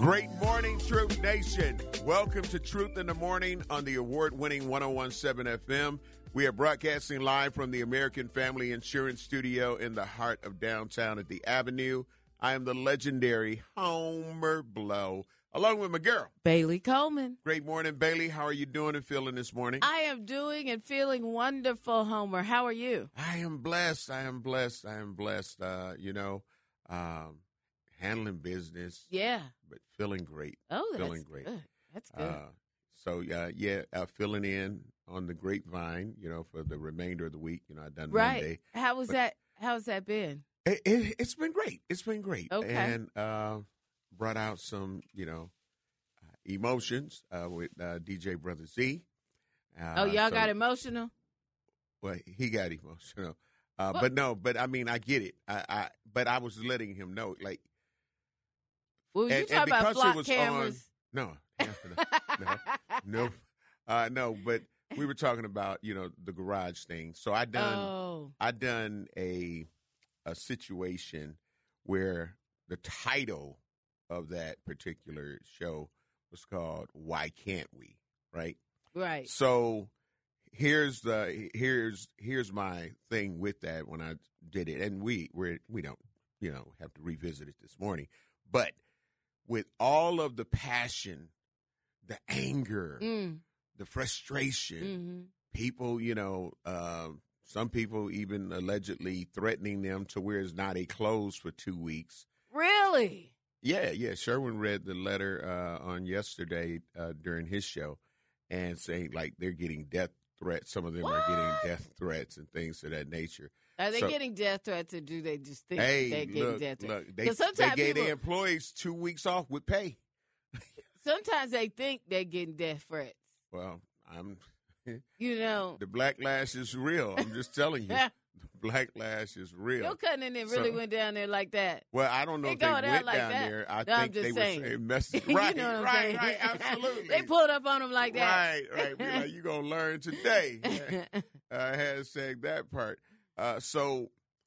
Great morning, Truth Nation. Welcome to Truth in the Morning on the award-winning 101.7 FM. We are broadcasting live from the American Family Insurance Studio in the heart of downtown at the Avenue. I am the legendary Homer Blow, along with my girl, Bailey Coleman. Great morning, Bailey. How are you doing and feeling this morning? I am doing and feeling wonderful, Homer. How are you? I am blessed. Handling business. Yeah. But feeling great. Oh, that's feeling great. Good. That's good. Filling in on the grapevine, for the remainder of the week. I've done right. Monday. How's that been? It's been great. It's been great. Okay. And brought out some, emotions with DJ Brother Z. Y'all got emotional? Well, he got emotional. But I mean, I get it. But I was letting him know, like. Well, you talking about flock cameras? No, but we were talking about, the garage thing. So I done a situation where the title of that particular show was called "Why Can't We?" Right? Right. So here's my thing with that when I did it, and we don't have to revisit it this morning, but with all of the passion, the anger, the frustration, people, some people even allegedly threatening them to where it's not a close for 2 weeks. Really? Yeah. Sherwin read the letter on yesterday during his show and saying, like, they're getting death threats. Some of them are getting death threats and things of that nature. Are they getting death threats, or do they just think they're getting death threats? Look, they gave their employees 2 weeks off with pay. Sometimes they think they're getting death threats. Well, the backlash is real. I'm just telling you. The backlash is real. Your cousin really went down there like that. Well, I don't know if they went down there. I think they were messing. Right, right, absolutely. They pulled up on them like that. Right. We're like, you're going to learn today. Hashtag that part. And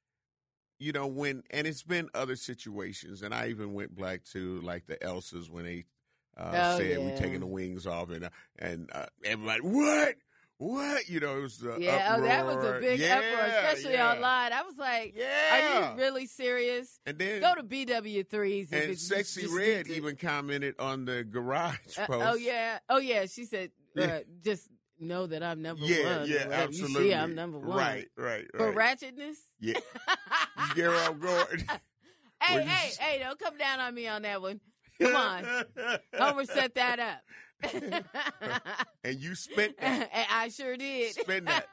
it's been other situations, and I even went back to like the Elsas when they said we're taking the wings off, and everybody, what? It was the uproar. That was a big uproar, especially online. I was like, are you really serious? And then go to BW3s. And Sexy Red even commented on the garage post. Oh yeah. She said, just know that I'm number one. Yeah, absolutely. You see, I'm number one. Right. For ratchetness? Yeah. Gerald Gordon. Hey, don't come down on me on that one. Come on. Homer set that up. And you spent that. I sure did. Spend that.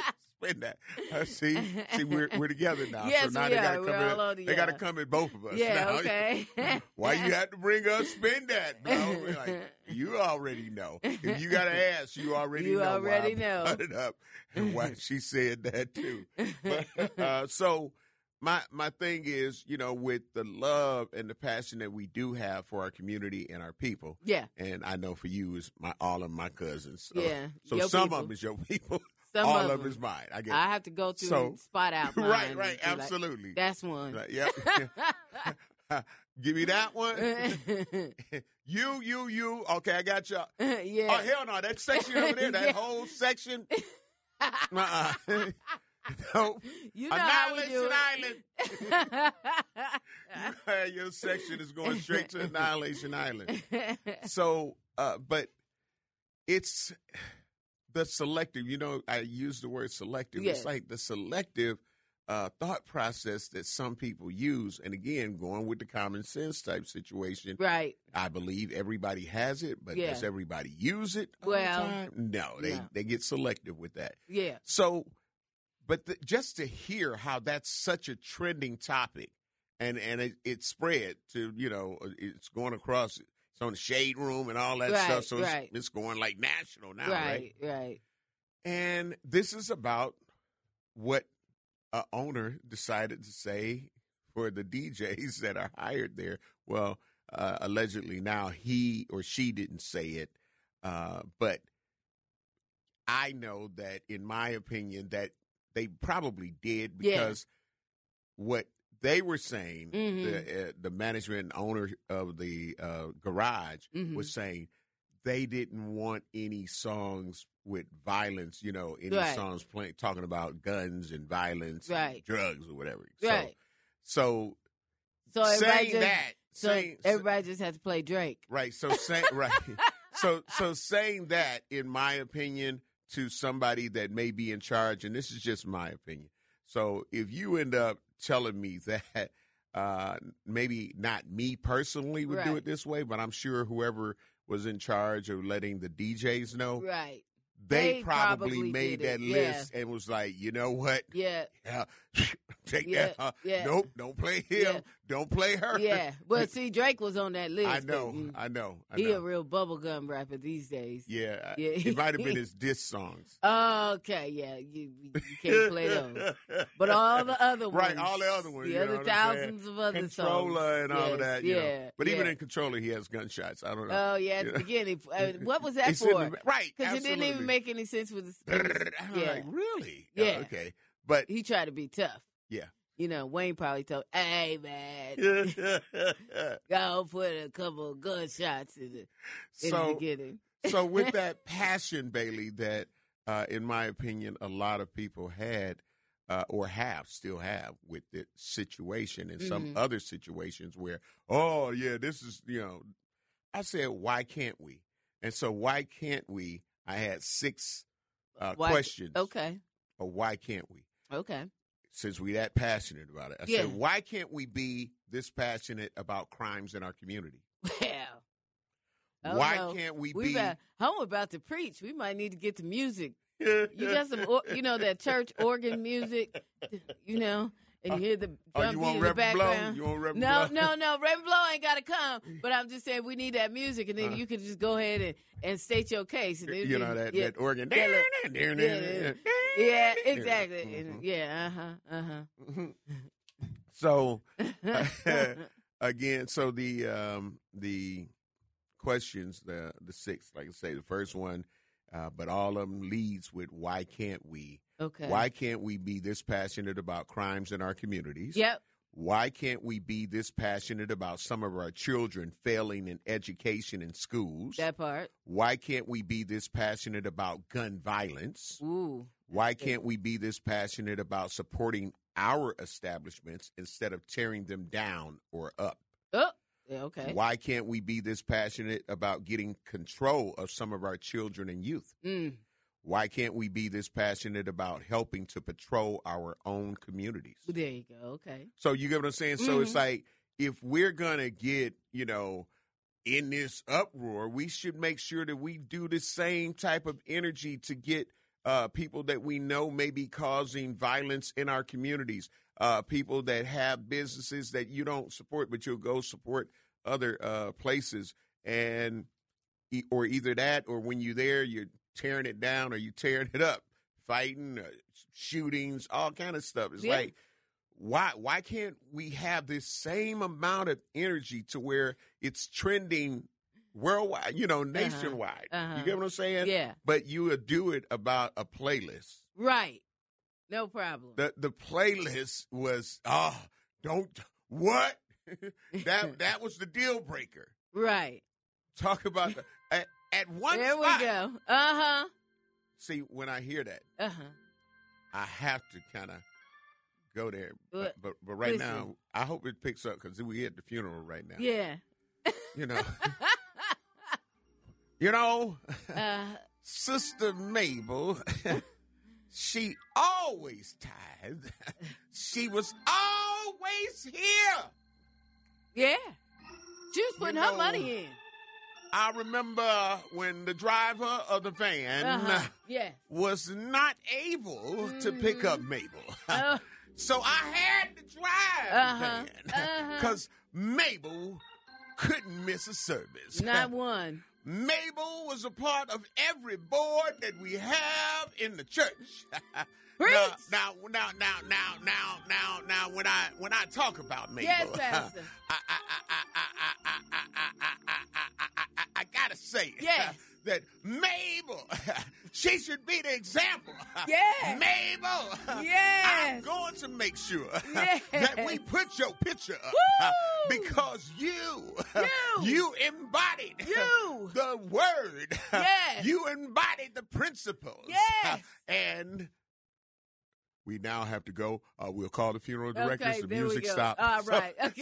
See, we're together now. Yes, so now we are. They got to come at both of us. Yeah, now. okay. Why you have to bring up spend that, bro? Like, you already know. If you got to ask, you already know. Already know. Put it up and why she said that too. But, so my thing is, with the love and the passion that we do have for our community and our people. Yeah. And I know for you is all of my cousins. So, yeah. So some of them is your people. All of them is mine. I have to go through and spot out mine. Right, absolutely. Like, that's one. Right, yep. Give me that one. You. Okay, I got you. Yeah. Oh, hell no. That section over there, that whole section. No. You know how we do Island. Your section is going straight to Annihilation Island. So, but it's the selective. I use the word selective. Yes. It's like the selective thought process that some people use. And again, going with the common sense type situation. Right. I believe everybody has it, but does everybody use it all the time? No, they get selective with that. Yeah. So, but just to hear how that's such a trending topic, and it spread to, it's going across, it's on the Shade Room and all that stuff. So it's going like national now, right? Right. And this is about what an owner decided to say for the DJs that are hired there. Well, allegedly now he or she didn't say it, but I know that in my opinion that they probably did, because what they were saying, Mm-hmm. the management and owner of the garage Mm-hmm. was saying they didn't want any songs with violence, any Right. songs talking about guns and violence Right. and drugs or whatever. Right. So everybody saying just, that, everybody just has to play Drake. right. So right. So saying that, in my opinion, to somebody that may be in charge, and this is just my opinion. So if you end up telling me that maybe not me personally would do Right. it this way, but I'm sure whoever was in charge of letting the DJs know, Right. they They probably probably made did that it. list and was like, you know what? Yeah. Yeah, take Yeah, that. yeah. Nope, don't play him. Yeah. Don't play her. Yeah. Well, see, Drake was on that list. I know. but I know. He a real bubblegum rapper these days. Yeah, Yeah. it might have been his diss songs. Okay, yeah. You can't play those. But all the other ones. Right, all the other ones. The you know other what I'm saying? thousands of other songs. Controller and all of Yes, that. Yeah. But even yeah. in Controller, he has gunshots. I don't know. Oh, yeah, at You the know? beginning. What was that It's in for? the- right, Because it didn't even absolutely. make any sense with the. I'm Yeah. like, really? Yeah. Oh, okay. But, He tried to be tough. yeah. Wayne probably told, hey, man, go put a couple of gunshots in the So, beginning. so with that passion, Bailey, that, in my opinion, a lot of people had or still have with the situation and some Mm-hmm. other situations where, oh, yeah, this is, I said, why can't we? And so why can't we? I had 6 questions. Okay. Or why can't we? Okay. Since we that passionate about it. I Yeah. said, why can't we be this passionate about crimes in our community? Well. Oh, Why no. can't we be? I'm about to preach. We might need to get the music. You got some, that church organ music, and you hear the drum you beat want in the Reverend Blow? background. You want Reverend No, Blow? no, Reverend Blow ain't got to come. But I'm just saying we need that music, and then you can just go ahead and state your case. And that organ. Yeah, exactly. And, yeah, So again, so the questions, the 6, like I say, the first one, but all of them leads with why can't we? Okay. Why can't we be this passionate about crimes in our communities? Yep. Why can't we be this passionate about some of our children failing in education in schools? That part. Why can't we be this passionate about gun violence? Ooh. Why can't we be this passionate about supporting our establishments instead of tearing them down or up? Oh, yeah, okay. Why can't we be this passionate about getting control of some of our children and youth? Why can't we be this passionate about helping to patrol our own communities? There you go. Okay. So you get what I'm saying? So it's like, if we're going to get, in this uproar, we should make sure that we do the same type of energy to get people that we know may be causing violence in our communities, people that have businesses that you don't support, but you'll go support other places. And or either that, or when you're there, you're tearing it down or you're tearing it up, fighting, shootings, all kind of stuff. It's like, why can't we have this same amount of energy to where it's trending worldwide, nationwide? You get what I'm saying? Yeah. But you would do it about a playlist. Right. No problem. The playlist was, what? that was the deal breaker. Right. Talk about at one There spot. we go. Uh-huh. See, when I hear that, Uh-huh. I have to kind of go there. But right listen. now, I hope it picks up because we at the funeral right now. Yeah. Sister Mabel, she always tithed. She was always here. Yeah. She was putting her money in. I remember when the driver of the van Yeah. was not able to pick up Mabel. So I had to drive the van because Mabel couldn't miss a service. Not one. Mabel was a part of every board that we have in the church. Preach. Now, when I talk about Mabel, Yes, Pastor. I gotta say Yes. that Mabel She should be the example. Yes. Mabel. Yes. I'm going to make sure Yes. that we put your picture up Woo! because you embodied You. the word. Yes. You embodied the principles. Yes. And we now have to go. We'll call the funeral directors. Okay, The there music we go. stops. All right. Okay.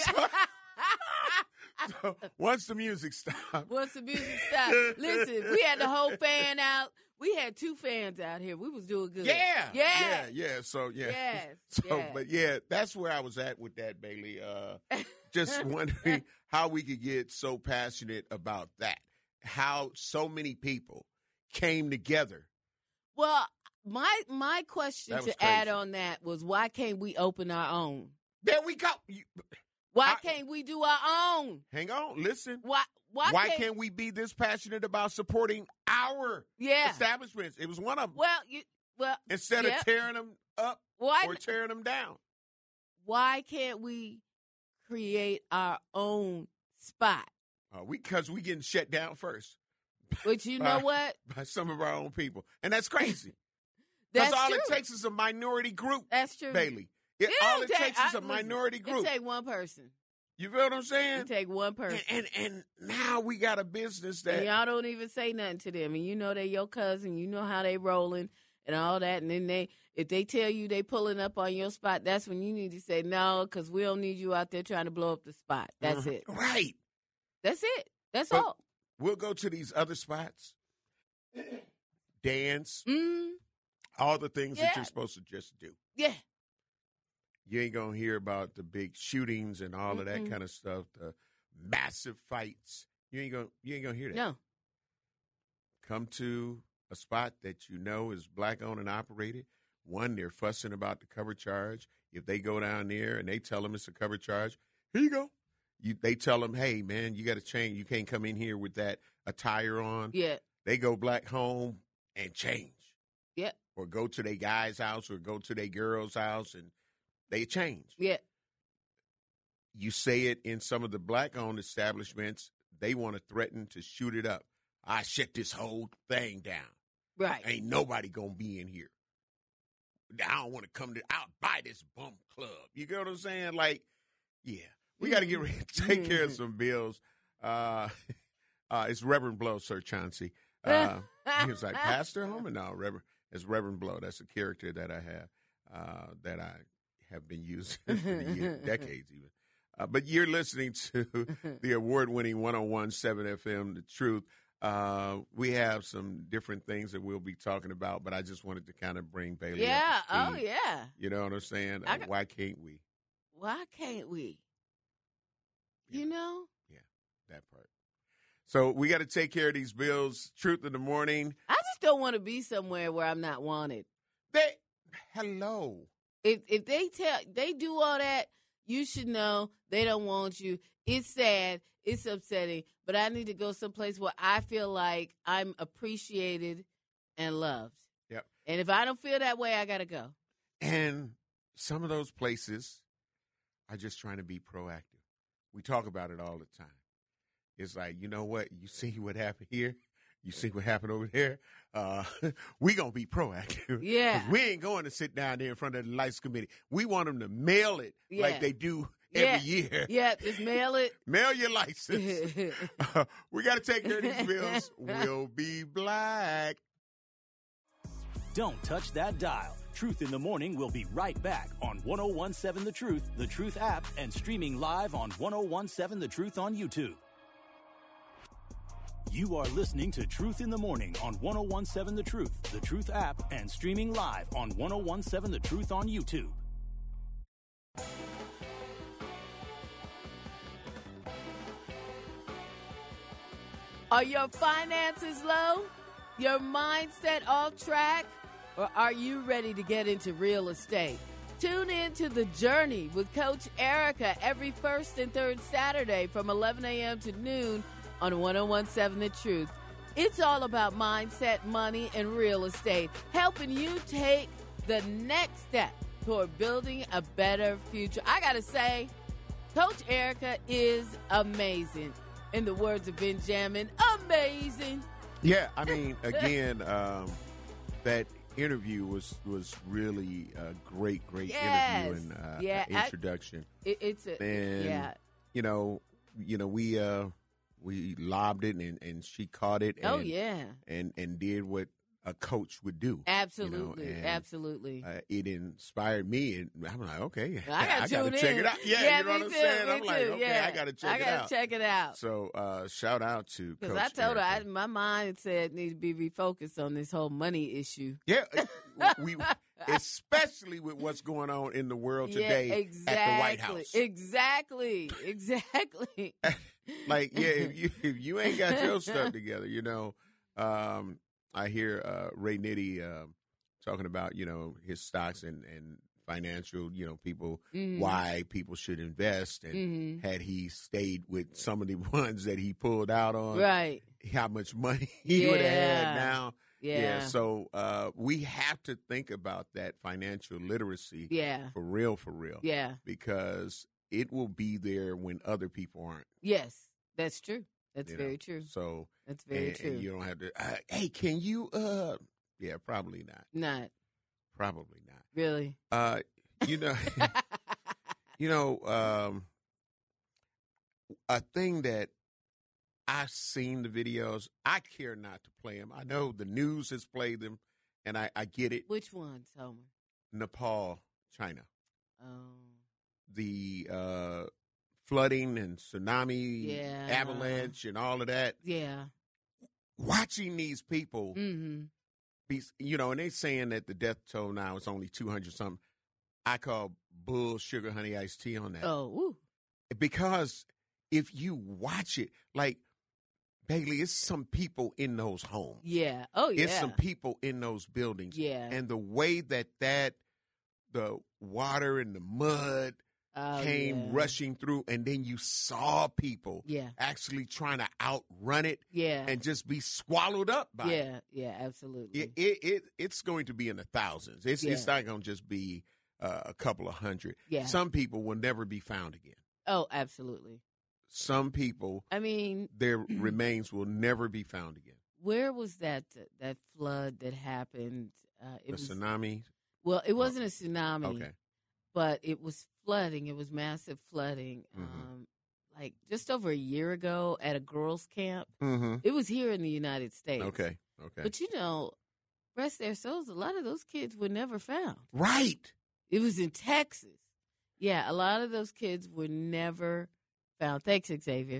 So once the music stops. Once the music stopped. Listen, we had the whole fan out. We had 2 fans out here. We was doing good. Yeah. So, yeah. Yes. So, yes. but yeah, that's where I was at with that, Bailey. Just wondering how we could get so passionate about that. How so many people came together. Well, my question That was to add crazy. on that was, why can't we open our own? There we go. Why can't we do our own? Hang on, listen. Why Why can't we be this passionate about supporting our Yeah. establishments? It was one of them. Well, Instead yeah. of tearing them up why or tearing them down. why can't we create our own spot? Because we getting shut down first But you know what? by some of our own people. And that's crazy. That's Because all true. it takes is a minority group, That's true. Bailey. don't All it take- takes is a listen, minority group. It take one person. You feel what I'm saying? It take one person. And now we got a business And that y'all don't even say nothing to them. And you know they your cousin. You know how they rolling and all that. And then if they tell you they pulling up on your spot, that's when you need to say, no, because we don't need you out there trying to blow up the spot. That's it. Right. That's it. That's But all. We'll go to these other spots, dance, Mm, all the things that Yeah. you're supposed to just do. yeah. You ain't gonna hear about the big shootings and all of that Mm-mm. kind of stuff, the massive fights. You ain't gonna hear that. No. Come to a spot that you know is black owned and operated. One, they're fussing about the cover charge. If they go down there and they tell them it's a cover charge, here you go. They tell them, hey man, you got to change. You can't come in here with that attire on. Yeah. They go black home and change. Yeah. Or go to their guy's house or go to their girl's house and they change. Yeah. You say it in some of the black-owned establishments, they want to threaten to shoot it up. I shut this whole thing down. Right. Ain't nobody going to be in here. I don't want to come to, I'll buy this bum club. You get what I'm saying? Like, yeah, we got to get ready to take care of some bills. It's Reverend Blow, Sir Chauncey. He was like, Pastor Homer? No, Reverend. It's Reverend Blow. That's a character that I have been using for the decades even. But you're listening to the award-winning 101.7 FM, The Truth. We have some different things that we'll be talking about, but I just wanted to kind of bring Bailey Yeah. up to Oh, speed. yeah. You know what I'm saying? Why can't we? Why can't we? Yeah. You know? That part. So we got to take care of these bills. Truth in the morning. I just don't want to be somewhere where I'm not wanted. Hello. If they do all that, you should know they don't want you. It's sad. It's upsetting. But I need to go someplace where I feel like I'm appreciated and loved. Yep. And if I don't feel that way, I got to go. And some of those places are just trying to be proactive. We talk about it all the time. It's like, you know what? You see what happened here? You see what happened over there? We going to be proactive. Yeah. 'Cause we ain't going to sit down there in front of the Lights Committee. We want them to mail it like they do every year. Yeah, just mail it. Mail your license. We got to take care of these bills. We'll be black. Don't touch that dial. Truth in the Morning will be right back on 101.7 The Truth app, and streaming live on 101.7 The Truth on YouTube. You are listening to Truth in the Morning on 101.7 The Truth app, and streaming live on 101.7 The Truth on YouTube. Are your finances low? Your mindset off track? Or are you ready to get into real estate? Tune in to The Journey with Coach Erica every first and third Saturday from 11 a.m. to noon on 101.7 The Truth. It's all about mindset, money, and real estate, helping you take the next step toward building a better future. I got to say, Coach Erica is amazing. In the words of Benjamin, amazing. Yeah, I mean, again, that interview was really a great Yes. interview and Yeah, introduction. It's a And yeah. you know, we lobbed it and she caught it. And, Oh yeah. and did what a coach would do. Absolutely. and, Absolutely. it inspired me, and I'm like, okay, I gotta tune check in. it out. Yeah, you know me what I'm too, saying? me I'm like, too, okay, yeah. I gotta check it out. check it out. So shout out to Because Coach I told her Erica. my mindset needs to be refocused on this whole money issue. Yeah, we especially with what's going on in the world today exactly. at the White House. Exactly. Like, yeah, if you ain't got your stuff together, I hear Ray Nitty talking about, his stocks and financial, people, why people should invest. And had he stayed with some of the ones that he pulled out on, Right. how much money he would have had Yeah. now. Yeah. So we have to think about that financial literacy Yeah. for real. Yeah. Because it will be there when other people aren't. Yes. That's true. That's you very know. true. So That's very true. and you don't have to. Hey, can you? Yeah, probably not. Not Probably not. really. You know, a thing that I've seen the videos. I care not to play them. I know the news has played them, and I get it. Which ones, Homer? Nepal, China, Oh. the flooding and tsunami, Yeah. avalanche, and all of that. Yeah. Watching these people. Mm-hmm. And they're saying that the death toll now is only 200 something. I call bull sugar honey iced tea on that. Oh, woo. Because if you watch it, like, Bailey, it's some people in those homes. Yeah. Oh, yeah. It's some people in those buildings. Yeah. And the way that the water and the mud came rushing through, and then you saw people Yeah. actually trying to outrun it Yeah. and just be swallowed up by it. Yeah. Yeah. Absolutely. It's going to be in the thousands. It's not going to just be a couple of hundred. Yeah. Some people will never be found again. Oh, absolutely. Some people, I mean, their remains will never be found again. where was that flood that happened? It was Tsunami. well, it wasn't a tsunami. Okay. But it was flooding. It was massive flooding. Mm-hmm. Like just over a year ago at a girls' camp. Mm-hmm. It was here in the United States. Okay. But rest their souls, a lot of those kids were never found. Right. It was in Texas. Yeah, a lot of those kids were never found. Thanks, Xavier.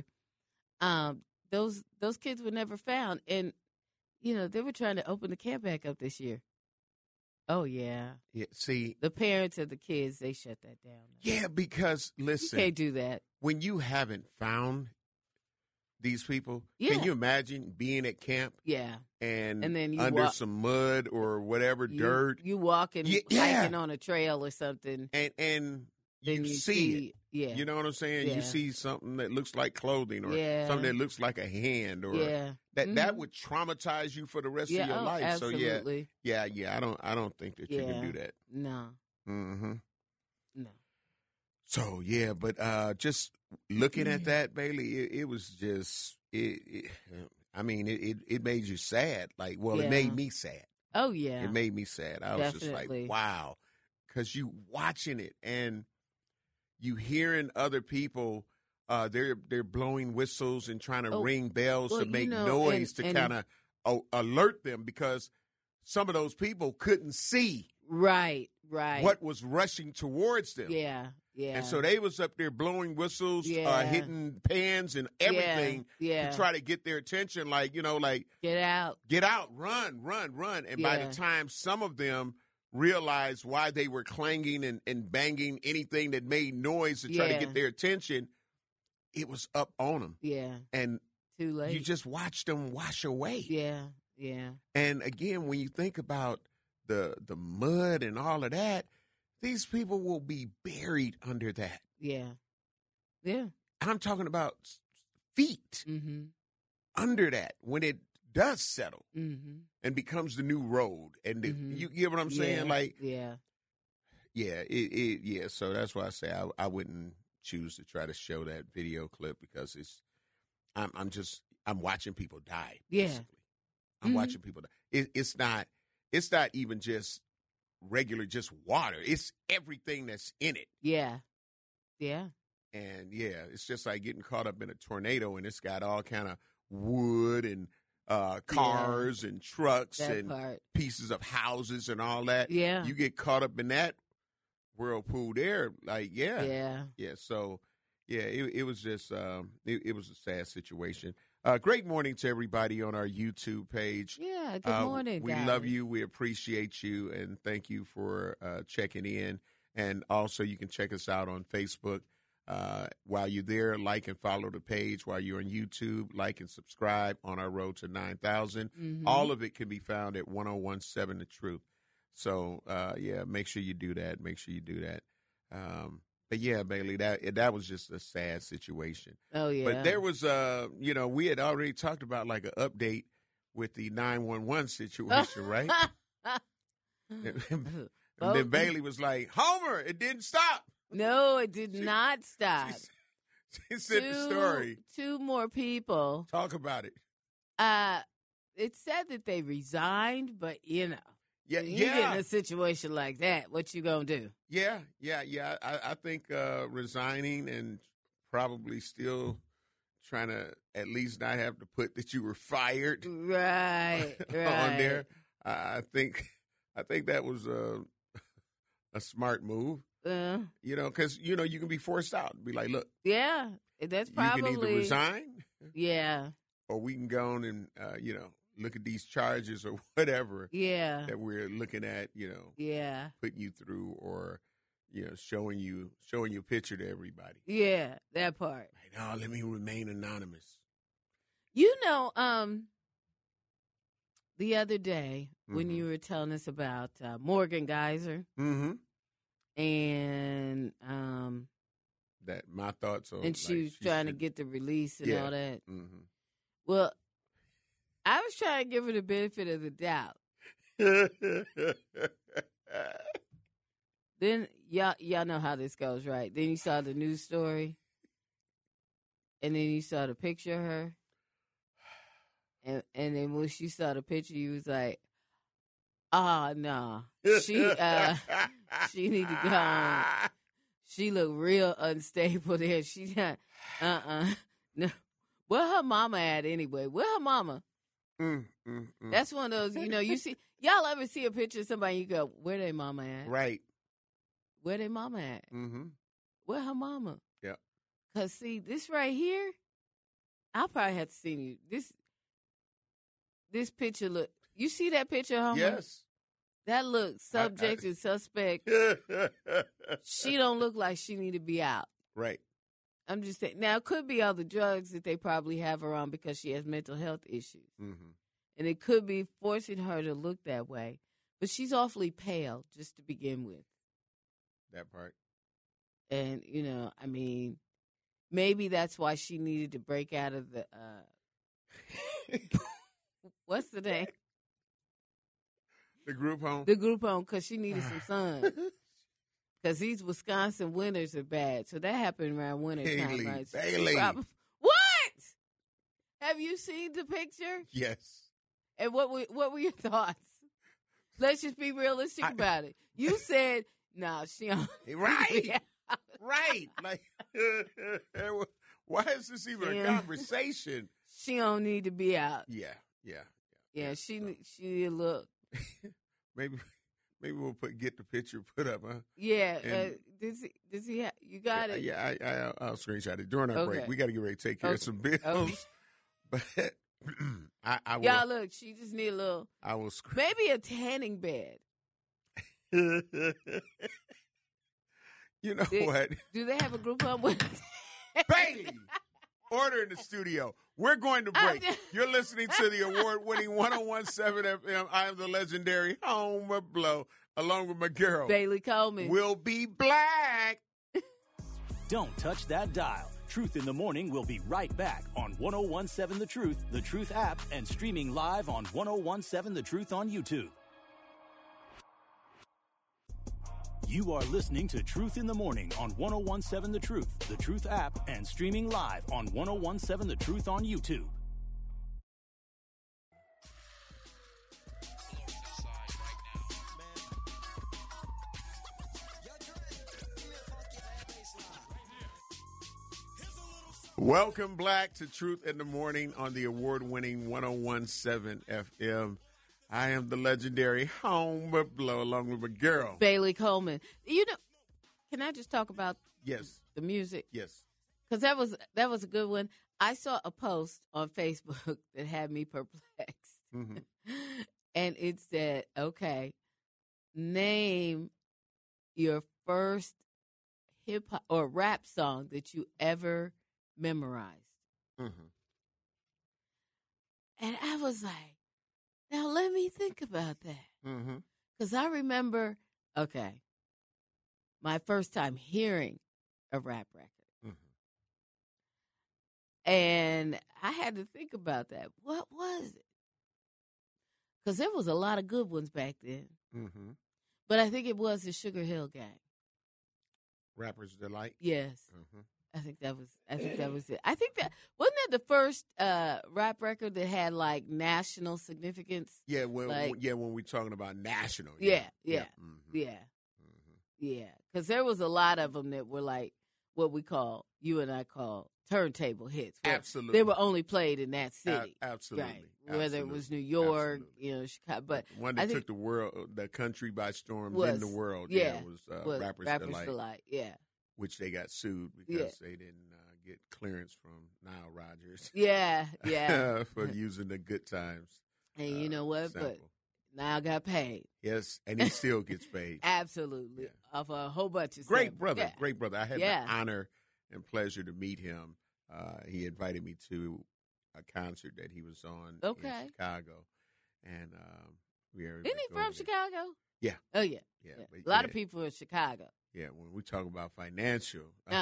Those kids were never found. And, they were trying to open the camp back up this year. Oh, yeah. Yeah. See, The parents of the kids, they shut that down. yeah, because listen, You can't do that. when you haven't found these people, Yeah. can you imagine being at camp Yeah. and then you under walk- some mud or whatever, dirt, You walking, Yeah. hiking on a trail or something. and Then you see it. Yeah. You know what I'm saying? Yeah. You see something that looks like clothing or Yeah. something that looks like a hand or Yeah. that Mhm. would traumatize you for the rest Yeah, of your life. absolutely. So yeah. I don't think that you can do that. No. Mm-hmm. No. So yeah, but just looking at that, Bailey, it was just I mean, it made you sad. Like, well, Yeah. it made me sad. Oh, yeah. It made me sad. I was just Definitely. like, wow, because you watching it and you hearing other people. They're blowing whistles and trying to ring bells well, to make and- noise to and- kind of alert them because some of those people couldn't see Right. what was rushing towards them. Yeah. Yeah. And so they was up there blowing whistles, Yeah. hitting pans and everything Yeah. to try to get their attention. Like, Get out. get out, run. And by Yeah. the time some of them realized why they were clanging and banging anything that made noise to try to Yeah. get their attention, it was up on them. Yeah. And Too late. you just watched them wash away. Yeah. Yeah. And again, when you think about the mud and all of that, these people will be buried under that. Yeah. Yeah. I'm talking about feet Mm-hmm. under that when it does settle Mm-hmm. and becomes the new road. And Mhm. you get what I'm saying? Yeah. Like, Yeah. yeah. So that's why I say I wouldn't choose to try to show that video clip because I'm watching people die. Yeah. Basically. I'm Mhm. watching people die. It's not it's not even just regular, just water. It's everything that's in it. Yeah. Yeah. And, yeah, it's just like getting caught up in a tornado, and it's got all kind of wood and cars and trucks and pieces of houses and all that. Yeah. You get caught up in that whirlpool there. Like, yeah. So, yeah, it was just it was a sad situation. Great morning to everybody on our YouTube page. Yeah, good morning, we guys. love you. We appreciate you, and thank you for checking in. And also, you can check us out on Facebook. While you're there, like and follow the page. While you're on YouTube, like and subscribe on our road to 9,000. Mm-hmm. All of it can be found at 1017 The Truth. So, yeah, make sure you do that. But, yeah, Bailey, that was just a sad situation. Oh, yeah. But there was, we had already talked about like an update with the 911 situation, right? And then Bailey was like, Homer, it didn't stop. No, it did not stop. She said the story. 2 more people. Talk about it. It said that they resigned, but, you Yeah, get in a situation like that, what you gonna do? Yeah. I think resigning and probably still trying to at least not have to put that you were fired. Right. On there. I think that was a smart move. Because you can be forced out. Be like, look. Yeah, that's probably. You can either resign. Yeah. Or we can go on and look at these charges or whatever. Yeah. That we're looking at. Yeah. Putting you through, or showing you a picture to everybody. Yeah, that part. Like, no, let me remain anonymous. The other day when you were telling us about Morgan Geyser. Mm-hmm. And that my thoughts on, and she was trying to get the release and all that. Mm-hmm. Well, I was trying to give her the benefit of the doubt. Then y'all know how this goes, right? Then you saw the news story, and then you saw the picture of her, and then when she saw the picture, you was like, no, she need to go on. She look real unstable there. She not, no. Where her mama at anyway? Where her mama? That's one of those, you see, y'all ever see a picture of somebody, you go, where they mama at? Right. Where they mama at? Mm-hmm. Where her mama? Yeah. Because, see, this right here, I'll probably have to see you. This picture look, you see that picture, Homer? Yes. That looks subject and suspect. She don't look like she need to be out. Right. I'm just saying. Now, it could be all the drugs that they probably have her on because she has mental health issues. Mm-hmm. And it could be forcing her to look that way. But she's awfully pale, just to begin with. That part. And, maybe that's why she needed to break out of the, what's the name? The group home? The group home, because she needed some sun. Because these Wisconsin winters are bad. So that happened around winter time, right? Bailey. What? Have you seen the picture? Yes. And what were your thoughts? Let's just be realistic about it. You said, nah, she don't. Right. Right. Like, why is this even a conversation? She don't need to be out. Yeah. Yeah, she look. Maybe we'll get the picture put up, huh? Yeah. Does he you got it? Yeah, I'll screenshot it during our break. We got to get ready to take care of some bills. Okay. But I will. Y'all look, she just need a little. I will maybe a tanning bed. What? Do they have a group home with Bailey? Order in the studio. We're going to break. You're listening to the award-winning 1017 FM. I am the legendary Homer Blow, along with my girl, Bailey Coleman. We'll be black. Don't touch that dial. Truth in the Morning will be right back on 1017 The Truth app, and streaming live on 1017 The Truth on YouTube. You are listening to Truth in the Morning on 1017 The Truth app, and streaming live on 1017 The Truth on YouTube. Welcome back to Truth in the Morning on the award-winning 101.7 FM. I am the legendary Home Blow along with my girl, Bailey Coleman. Can I just talk about Yes. the music? Yes. Because that was a good one. I saw a post on Facebook that had me perplexed. Mm-hmm. And it said, okay, name your first hip-hop or rap song that you ever memorized. Mm-hmm. And I was like, now let me think about that. Mm-hmm. Because I remember, okay, my first time hearing a rap record. Mm-hmm. And I had to think about that. What was it? Because there was a lot of good ones back then. Mm-hmm. But I think it was the Sugar Hill Gang. Rapper's Delight. Yes. Mm-hmm. I think that was it. I think that wasn't that the first rap record that had like national significance. Yeah, when we're talking about national. Yeah. Mm-hmm. Yeah. Mm-hmm. Yeah. Because there was a lot of them that were like what you and I call turntable hits. Absolutely. They were only played in that city. Absolutely. Right. Whether it was New York, Chicago. But one that took the country by storm, then the world. Was Rapper's Delight. Yeah. Which they got sued because they didn't get clearance from Nile Rodgers. Yeah. For using the Good Times. And you know what? Sample. But Nile got paid. Yes, and he still gets paid. Absolutely. Yeah. Of a whole bunch of great samples. brother. Yeah. Great brother. I had the honor and pleasure to meet him. He invited me to a concert that he was on in Chicago. And Isn't he from Chicago? Yeah. Oh, yeah. A lot of people in Chicago. Yeah, when we talk about financial.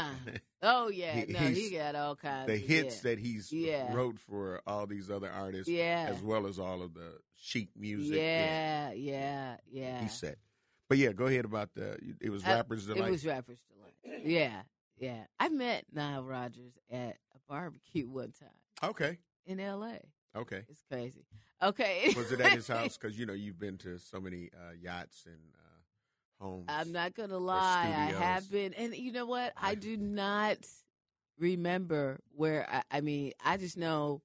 Oh, yeah. He got all kinds of hits that he's wrote for all these other artists, as well as all of the chic music. Yeah. He said. But, go ahead about it was Rapper's Delight. It was Rapper's Delight. Yeah. I met Nile Rodgers at a barbecue one time. Okay. In L.A. Okay. It's crazy. Okay. Was it at his house? Because, you've been to so many yachts and homes. I'm not going to lie. I have been. And you know what? I do not remember where. I just know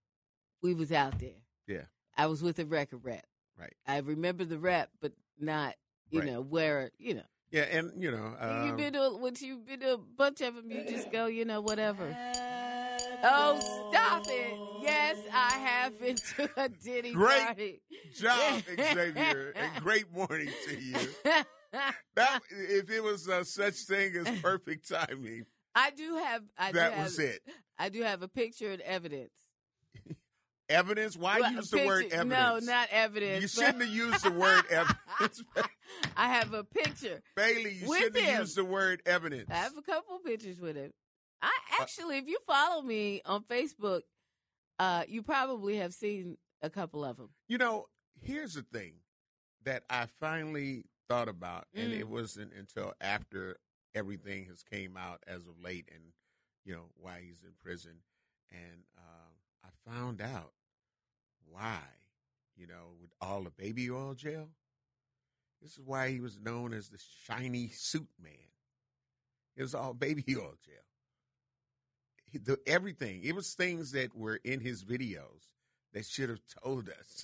we was out there. Yeah. I was with a record rep. Right. I remember the rep, but not, where, Yeah, and, you've been to a bunch of them, you just go, whatever. Oh, stop it. Yes, I have been to a Diddy party. Great job, Xavier, and great morning to you. If it was such thing as perfect timing, that was it. I do have a picture and evidence. Evidence? Why use the word evidence? No, not evidence. You shouldn't have used the word evidence. I have a picture. Bailey, you shouldn't have used the word evidence. I have a couple pictures with him. I actually, if you follow me on Facebook, you probably have seen a couple of them. Here's the thing that I finally thought about, and it wasn't until after everything has came out as of late and, why he's in prison. And I found out why, with all the baby oil gel. This is why he was known as the shiny suit man. It was all baby oil gel. Everything. It was things that were in his videos that should have told us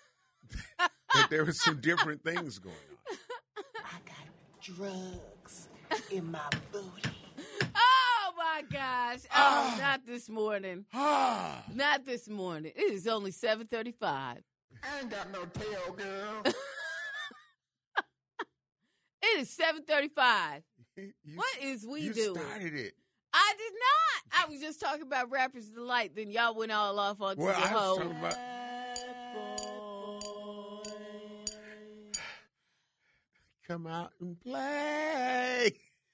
that there were some different things going on. I got drugs in my booty. Oh, my gosh. Oh, not this morning. Not this morning. It is only 7:35. I ain't got no tail, girl. It is 7:35. What is we doing? You started it. I did not. I was just talking about Rapper's Delight. Then y'all went all off onto the whole. Talking about... Come out and play.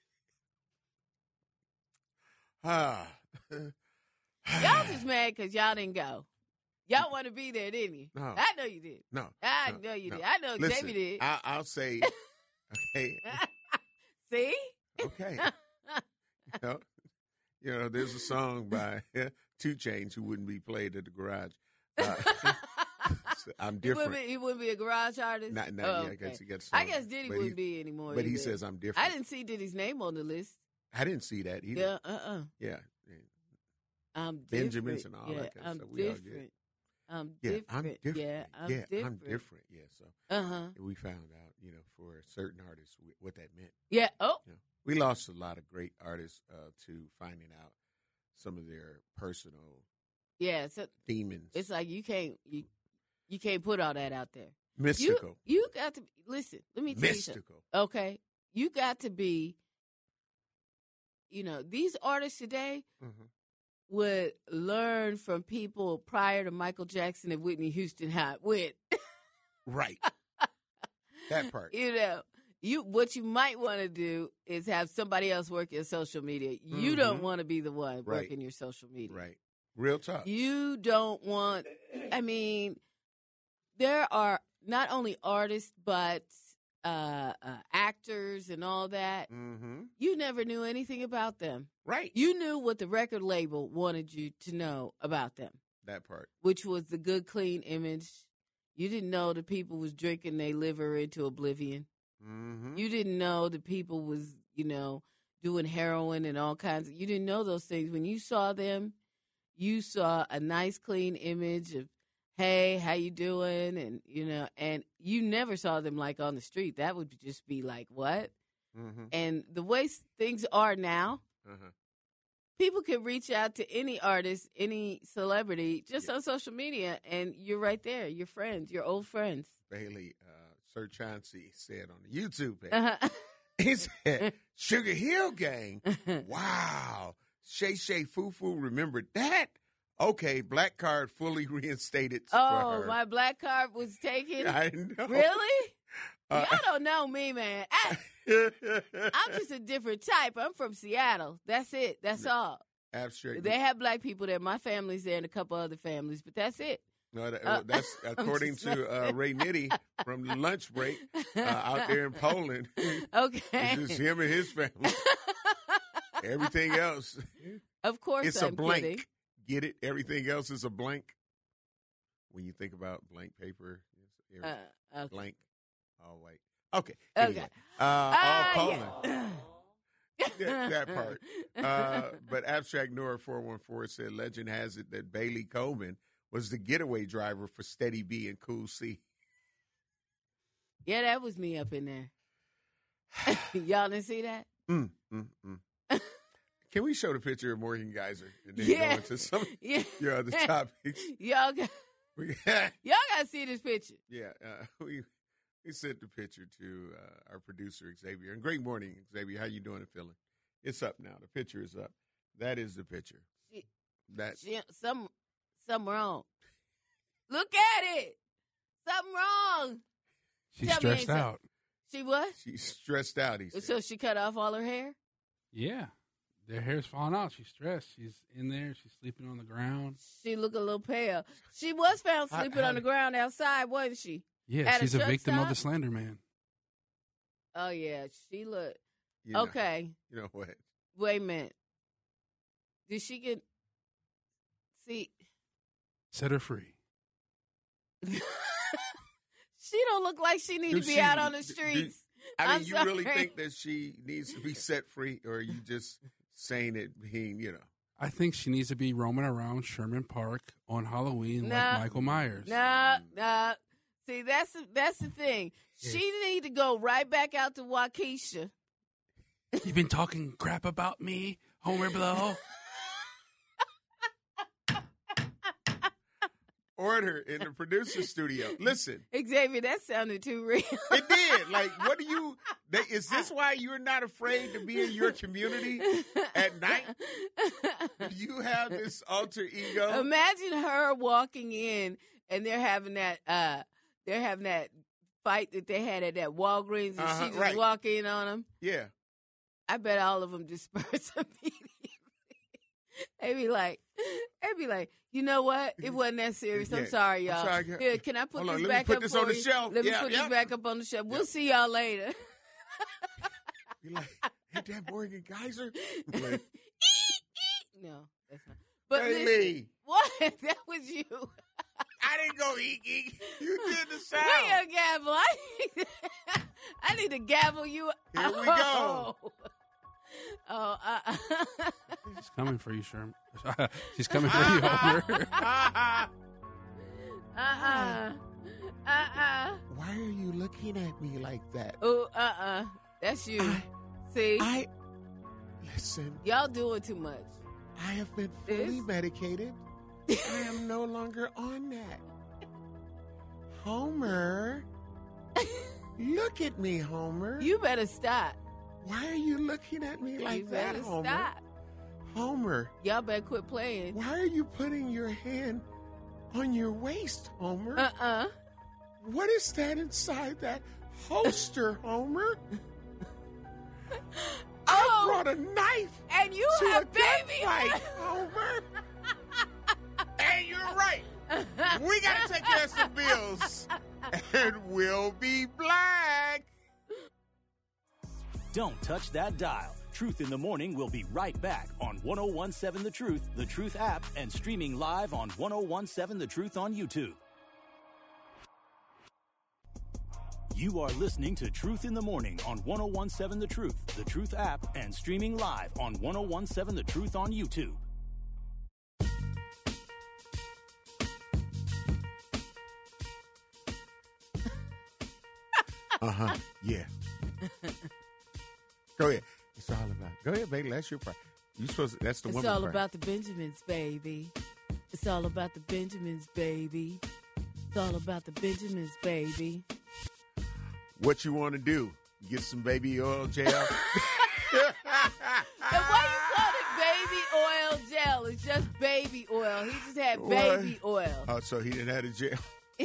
Y'all just mad because y'all didn't go. Y'all want to be there, didn't you? No. I know you did. No. I know you did. I know Listen, Jamie did. I'll say, okay. See? Okay. There's a song by 2 Chainz who wouldn't be played at the garage. I'm different. He wouldn't be a garage artist? Not okay. Because he got I guess Diddy wouldn't be anymore. But he says I'm different. I didn't see Diddy's name on the list. I didn't see that either. Yeah, Yeah. I'm Benjamins different. and all that kind of I'm stuff. We all get. different. I'm Yeah, different. I'm different. Yeah, I'm yeah, different. I'm different. Yeah, so Uh-huh. we found out, for certain artists what that meant. Yeah. Oh. We lost a lot of great artists to finding out some of their personal Yeah. So demons. it's like you can't put all that out there. Mystical. You got to listen. Let me tell you something. Mystical. Okay. You got to be. These artists today Mhm. would learn from people prior to Michael Jackson and Whitney Houston how it went. Right. That part. What you might want to do is have somebody else work your social media. You don't want to be the one Right. working your social media. Right. Real talk. You don't want, there are not only artists, but actors and all that. Mm-hmm. You never knew anything about them. Right. You knew what the record label wanted you to know about them, That part. which was the good, clean image. You didn't know the people was drinking their liver into oblivion. Mm-hmm. You didn't know the people was, doing heroin and all kinds of, you didn't know those things. When you saw them, you saw a nice, clean image of, hey, how you doing? And, and you never saw them like on the street. That would just be like, what? Mm-hmm. And the way things are now, Uh-huh. people can reach out to any artist, any celebrity, just on social media, and you're right there. Your friends, your old friends. Bailey, Sir Chauncey said on the YouTube page, Uh-huh. he said, Sugar Hill Gang. Wow. Shay Shay Foo Foo remembered that? Okay, black card fully reinstated for Oh, her. my black card was taken? I know. Really? Y'all don't know me, man. I'm just a different type. I'm from Seattle. That's it. That's all. Abstract. They have black people there. My family's there and a couple other families, but that's it. No, that's according to Ray Nitty from the lunch break out there in Poland. Okay. It's just him and his family. Everything else, Of course it's I'm a blank. kidding. Get it? Everything else is a blank. When you think about blank paper, it's Okay. blank, all white. Okay. Okay. Anyway, all Poland. Yeah. That part. But Abstract Nora 414 said, legend has it that Bailey Coleman was the getaway driver for Steady B and Cool C. Yeah, that was me up in there. Y'all didn't see that? Can we show the picture of Morgan Geyser and then Yeah. go into some Yeah. of your other topics? Y'all got to see this picture. Yeah, we sent the picture to our producer Xavier. And great morning, Xavier. How you doing and feeling? It's up now. The picture is up. That is the picture. Something wrong. Look at it. Something wrong. She's Tell me ain't stressed out. She what? She's stressed out, he said. So she cut off all her hair? Yeah. Their hair's falling out. She's stressed. She's in there. She's sleeping on the ground. She look a little pale. She was found sleeping on the ground outside, wasn't she? Yeah, At a she's a truck victim of stop? the Slender Man. Oh, yeah. She looked. You know- Okay. You know what? Wait a minute. Did she get. See. Set her free. She don't look like she need to be out on the streets. I mean, I'm you really sorry. think that she needs to be set free, or are you just saying it being, I think she needs to be roaming around Sherman Park on Halloween No. like Michael Myers. No. See, that's the thing. She need to go right back out to Waukesha. You've been talking crap about me, Homer Blow. order in the producer studio. Listen. Xavier, that sounded too real. It did. Like, what do you, is this why you're not afraid to be in your community at night? Do you have this alter ego? Imagine her walking in and they're having that fight that they had at that Walgreens and she just right. walk in on them. Yeah. I bet all of them disperse immediately. They'd be like, you know what? It wasn't that serious. I'm Yeah. sorry, y'all. I'm sorry. Here, can I put Hold on, this let me back put up this for on the you? shelf. Let me Yeah, put yeah. this back up on the shelf. We'll Yeah. see y'all later. You're like, ain't that Morgan Geyser? Like, No, that's not. But hey, listen, Lee. what? That was you. I didn't go eek. You did the sound. Where your gavel? I need to gavel you. Here we go. Oh, She's coming for you, Sherm. She's coming for you, Homer. Why are you looking at me like that? Oh, that's you. See? Listen, Y'all doing too much. I have been fully medicated. I am no longer on that. Homer. Look at me, Homer. You better stop. Why are you looking at me like You that, better Homer? stop. Homer, Y'all better quit playing. why are you putting your hand on your waist, Homer? What is that inside that holster, Homer? I brought a knife And you to a have baby. gunfight, Homer. Hey, you're right. We got to take care of some bills. And we'll be black. Don't touch that dial. Truth in the Morning will be right back on 1017 The Truth app, and streaming live on 1017 The Truth on YouTube. You are listening to Truth in the Morning on 1017 The Truth app, and streaming live on 1017 The Truth on YouTube. Yeah. Go ahead. It's all about. Go ahead, baby. That's your part. You supposed to, that's the It's woman all part. about the Benjamins, baby. It's all about the Benjamins, baby. It's all about the Benjamins, baby. What you want to do? Get some baby oil gel? And why you call it baby oil gel? It's just baby oil. He just had baby oil. Oh, so he didn't have a gel.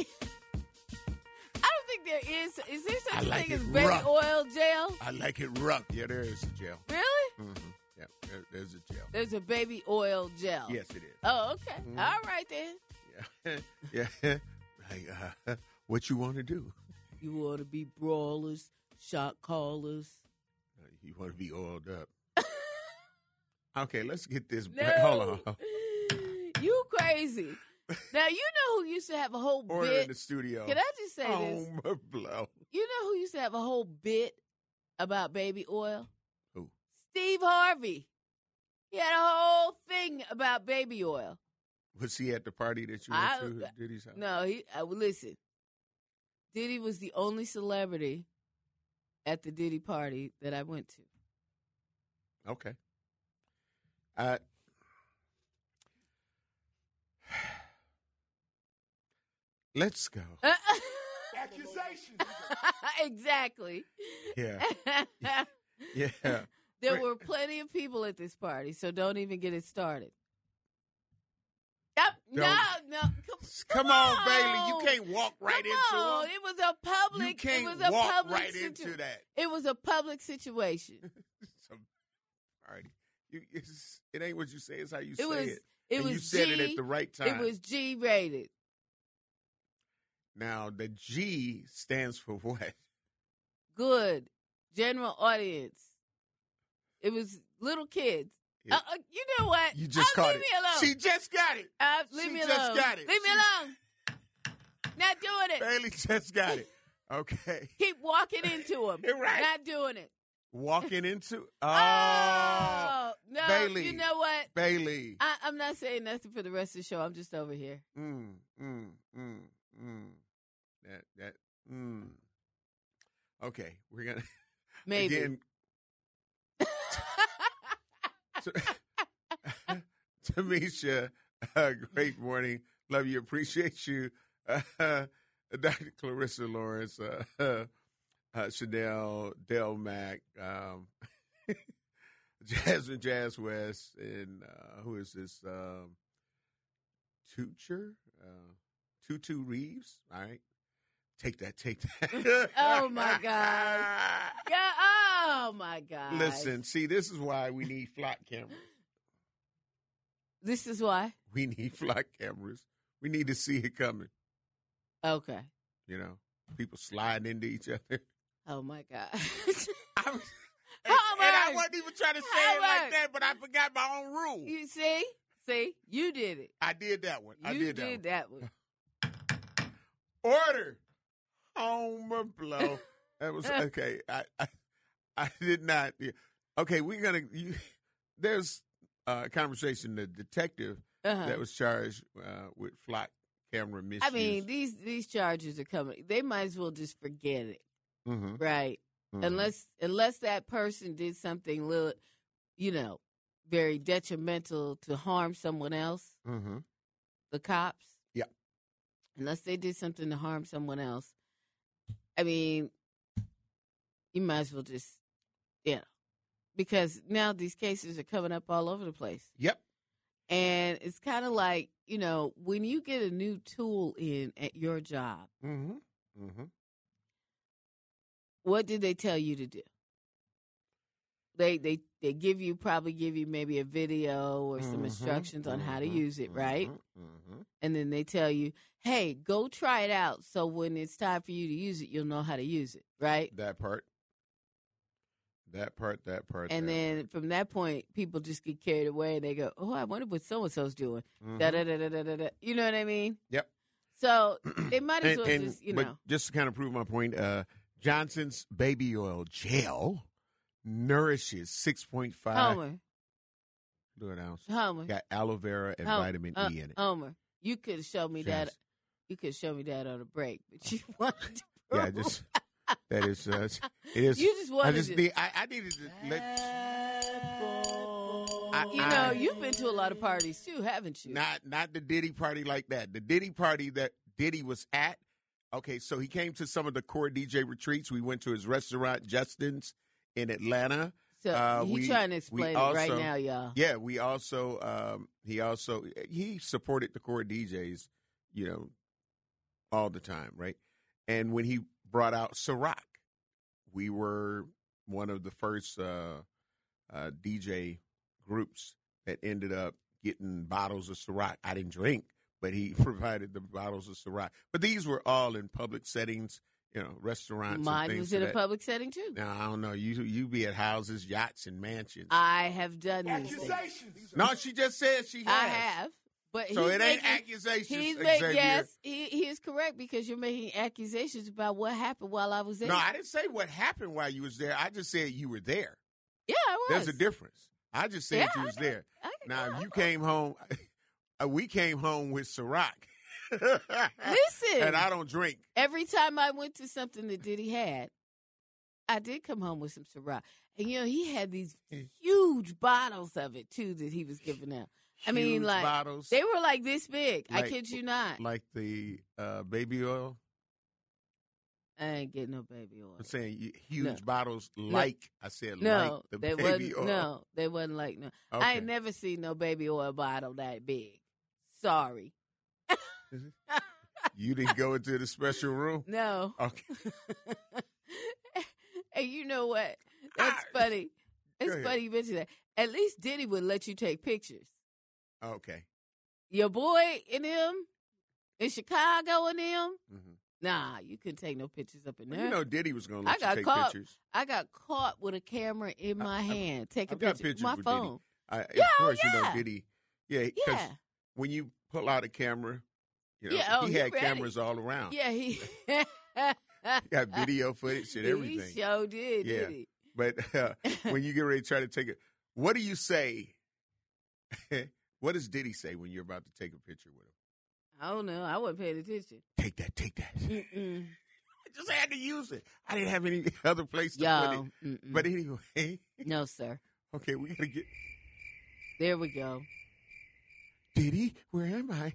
I don't think there is. Is there such I a like thing it as baby rough. oil gel? I like it rough. Yeah, there is a gel. Really? Mm-hmm. Yeah, there's a gel. There's a baby oil gel. Yes, it is. Oh, okay. All right then. Yeah. Yeah. Like, what you want to do? You want to be brawlers, shot callers. You want to be oiled up. Okay, let's get this. No. Hold on. You crazy. Now, you know who used to have a whole Order bit. in the studio. Can I just say this? Homer Blow. You know who used to have a whole bit about baby oil? Who? Steve Harvey. He had a whole thing about baby oil. Was he at the party that you went to at Diddy's house? No, listen. Diddy was the only celebrity at the Diddy party that I went to. Okay. Let's go. Accusations. Exactly. Yeah. Yeah. There were plenty of people at this party, so don't even get it started. Yep. No. Come on, Bailey. You can't walk right into on. it. It was a public. You can't it was a walk public right into that. It was a public situation. Some party. It ain't what you say. It's how you say was. it. It And was. you said it at the right time. It was G-rated. Now the G stands for what? Good. General audience. It was little kids. Yeah. You know what? You just caught leave it. me alone. She just got it. Leave me She alone. just got it. Leave me alone. Not doing it. Bailey just got it. Okay. Keep walking into him. You're right. Not doing it. Walking into. Oh, no. Bailey. You know what? Bailey. I'm not saying nothing for the rest of the show. I'm just over here. Okay, we're gonna Maybe. again. Tamisha, great morning. Love you. Appreciate you. Dr. Clarissa Lawrence, Chanel, Del Mac, Jasmine Jazz West, and who is this? Tutu Reeves. All right. Take that. Oh, my God. Yeah. Oh, my God. Listen, see, this is why we need flock cameras. This is why? We need flock cameras. We need to see it coming. Okay. You know, people sliding into each other. Oh, my God. And I wasn't even trying to say it like that, but I forgot my own rule. You see? You did it. I did that one. You did that one. Order. Homer Blow. That was okay. I did not. Okay, there's a conversation. The detective that was charged with flock camera misuse. I mean, these charges are coming. They might as well just forget it, right? Unless that person did something little, very detrimental to harm someone else. The cops. Yeah. Unless they did something to harm someone else. I mean, you might as well just, because now these cases are coming up all over the place. Yep. And it's kind of like, when you get a new tool in at your job, what did they tell you to do? They probably give you maybe a video or some instructions on how to use it, right? And then they tell you, hey, go try it out. So when it's time for you to use it, you'll know how to use it, right? That part. And then from that point, people just get carried away and they go, oh, I wonder what so-and-so's doing. Da-da-da-da-da-da. You know what I mean? Yep. So they might as well just, But just to kind of prove my point, Johnson's baby oil gel nourishes 6.5 Homer. fluid ounce. Homer. Got aloe vera and vitamin E in it. Homer, you could have shown me that. You could show me that on a break, but you wanted to. Yeah, just that is. It is. You just wanted to. I needed to let. You've been to a lot of parties too, haven't you? Not the Diddy party like that. The Diddy party that Diddy was at. Okay, so he came to some of the core DJ retreats. We went to his restaurant, Justin's, in Atlanta. So he's trying to explain it right now, y'all. Yeah, we also he supported the core DJs, all the time, right? And when he brought out Ciroc, we were one of the first DJ groups that ended up getting bottles of Ciroc. I didn't drink, but he provided the bottles of Ciroc. But these were all in public settings, restaurants. Mine and things was in a public setting too. Now I don't know. You be at houses, yachts, and mansions. I have done these things. No, she just said she has. I have. But so it ain't accusations. Yes, he is correct because you're making accusations about what happened while I was there. No, I didn't say what happened while you was there. I just said you were there. Yeah, I was. There's a difference. I just said you was there. Now, if you came home, we came home with Ciroc. Listen. And I don't drink. Every time I went to something that Diddy had, I did come home with some Ciroc. And, he had these huge bottles of it, too, that he was giving out. I mean, like, bottles, they were like this big. I kid you not. Like the baby oil? I ain't getting no baby oil. I'm saying huge bottles I said, no, like the baby oil. No, they wasn't like, no. Okay. I ain't never seen no baby oil bottle that big. Sorry. You didn't go into the special room? No. Okay. Hey, you know what? That's funny. It's funny you mentioned that. At least Diddy would let you take pictures. Okay. Your boy and him in Chicago and them, nah, you couldn't take no pictures up in there. Diddy was going to let you take pictures. I got caught with a camera in my hand, taking pictures with my phone. Of course, Diddy. Yeah, because when you pull out a camera, he had cameras all around. Yeah, he got video footage and everything. He sure did, did he? But when you get ready to try to take it, what do you say? What does Diddy say when you're about to take a picture with him? I don't know. I wasn't paying attention. Take that. I just had to use it. I didn't have any other place to put it. But anyway. No, sir. Okay, we got to get. There we go. Diddy, where am I?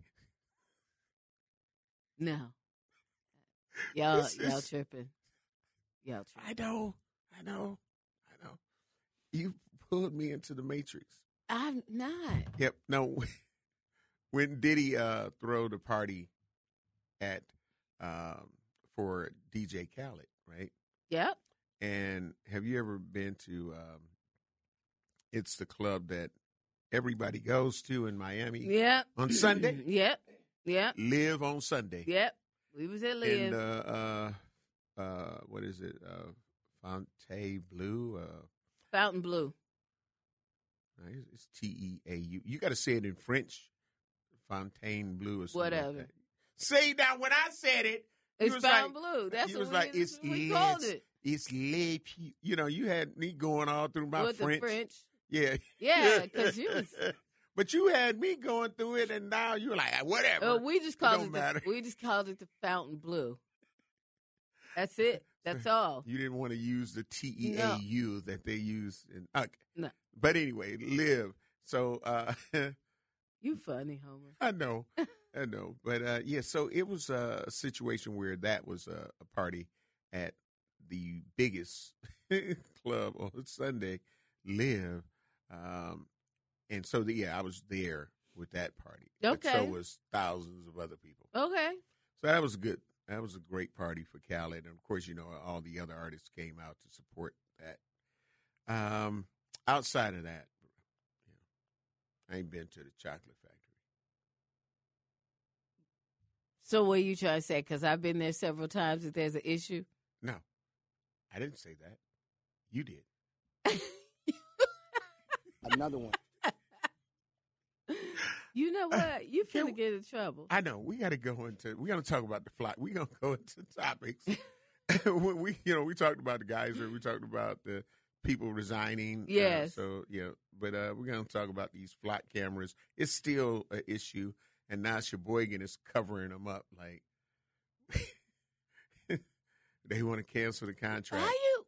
No. Y'all tripping. Y'all tripping. I know. You pulled me into the Matrix. I'm not. Yep. No. When Diddy throw the party at for DJ Khaled, right? Yep. And have you ever been to? It's the club that everybody goes to in Miami. Yep. On Sunday. Yep. Live on Sunday. Yep. We was at Live. And what is it? Fontainebleau. Fontainebleau. It's Teau. You got to say it in French. Fontainebleau or something. Whatever. Like that. See, now when I said it, it's Fontainebleau. That's what we called it. it's les pieds. You know, you had me going all through my With French. the French. Yeah. Yeah, because you was. But you had me going through it, and now you're like, whatever. We just called don't matter. we just called it the fountain blue. That's it. That's all. You didn't want to use the TEAU that they use in. No. But anyway, live. So You funny, Homer. I know. But yeah, so it was a situation where that was a party at the biggest club on Sunday, Live. And so, I was there with that party. Okay. So was thousands of other people. Okay. So that was good. That was a great party for Khaled. And, of course, all the other artists came out to support that. Outside of that, I ain't been to the chocolate factory. So what are you trying to say? Because I've been there several times. If there's an issue, No, I didn't say that. You did. Another one. you know what? You finna get in trouble. I know. We're going to talk about the flight. We're going to go into topics. we talked about the Geyser. We talked about the people resigning. Yes. But we're going to talk about these flight cameras. It's still an issue. And now Sheboygan is covering them up like they want to cancel the contract. How you?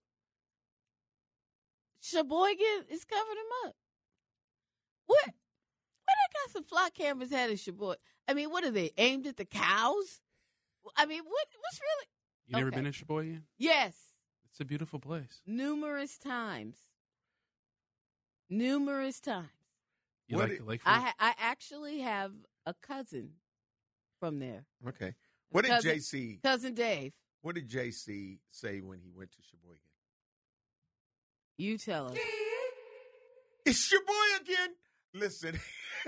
Sheboygan is covering them up. What? Where they got some fly cameras at in Sheboygan? I mean, what are they aimed at the cows? I mean, what's really? You never been in Sheboygan? Yes. It's a beautiful place. Numerous times. You like the lakefront? I actually have a cousin from there. Okay. What did JC? Cousin Dave. What did JC say when he went to Sheboygan? You tell him. It's your boy again. Listen,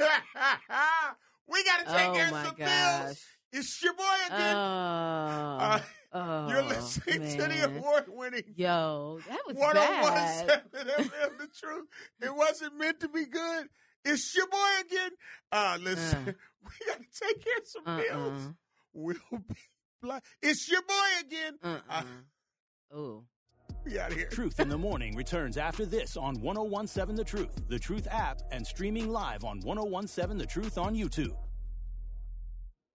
we got to take care of some bills. It's your boy again. You're listening to the award-winning. Yo, that was 101.7 FM, The Truth. It wasn't meant to be good. It's your boy again. Listen, we got to take care of some bills. We'll be blind. It's your boy again. Oh. We out here. Truth in the Morning returns after this on 101.7 The Truth, The Truth app, and streaming live on 101.7 The Truth on YouTube.